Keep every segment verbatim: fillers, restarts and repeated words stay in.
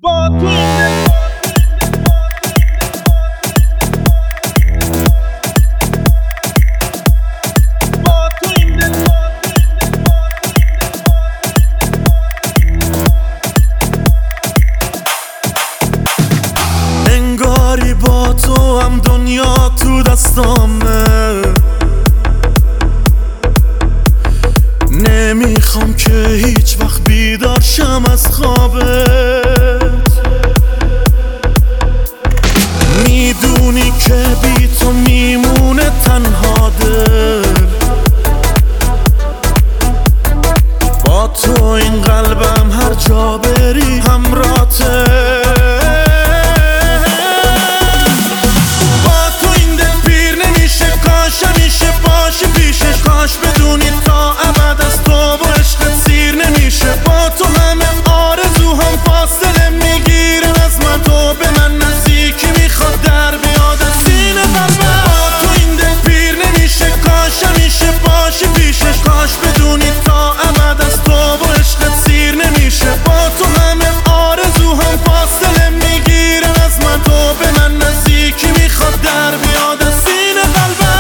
با تو این انگاری با تو هم دنیا تو دستامه، نمیخوام که هیچ وقت بیدار شم از خوابت. میدونی که بی تو میمونه تنها دل، با تو این قلبم هر جا بری همراته. کاش بدونی تا ابد از تو و عشقت سیر نمیشه. با تو همه آرزوهام فاصله میگیرن از من، تو به من نزدیکی میخواد در بیاد از سینه قلبم. با تو این دل پیر نمیشه، کاش همیشه باشی پیشش. کاش بدونی تا ابد از تو و عشقت سیر نمیشه. با تو همه آرزوهام فاصله میگیرن از من، تو به من نزدیکی میخواد در بیاد از سینه قلبم.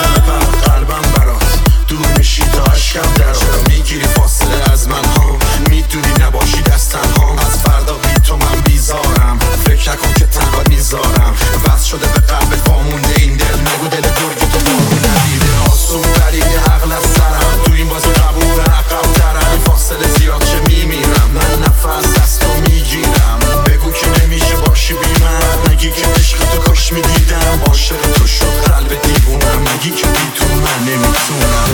عشقم درآمد میگیری فاصله از من ها، میدونی نباشی دست تنها. از فردا بی تو من بیزارم، فکر نکن که تنها میذارم. وصل شده به قلبت وامونده این دل، نگو دل گرگی تو بارو ندیده. آسون دریده عقل از سرم، تو این بازی قبول عقب ترم. فاصله زیاد چه میمیرم، من نفس دست رو میگیرم. بگو که نمیشه باشی بی من، نگی که عشق تو کاش میدیدم. عاشق تو شد قلب دیوونم، نگی که بی تو من نمیتونم.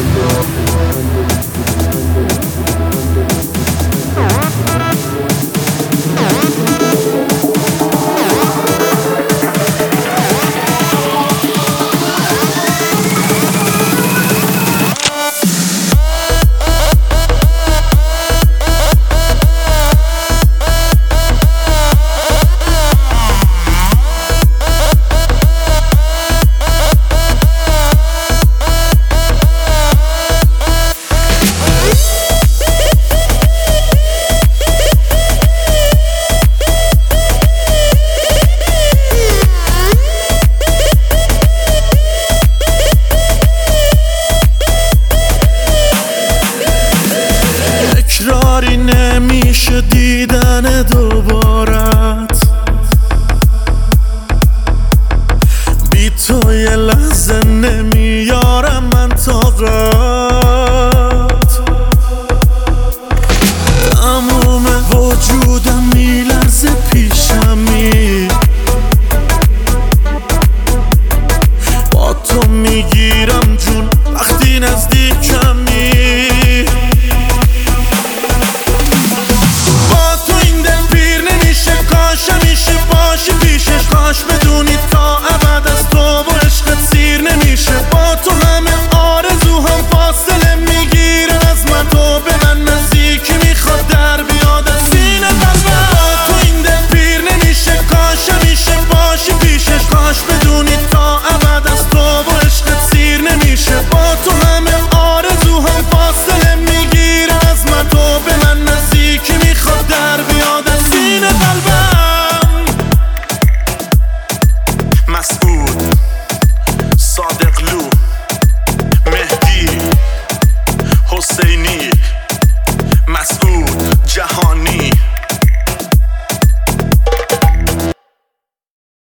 تکراری نمیشه دیدن دوبارت، بی تو یه لحظه نمیارم من طاقت.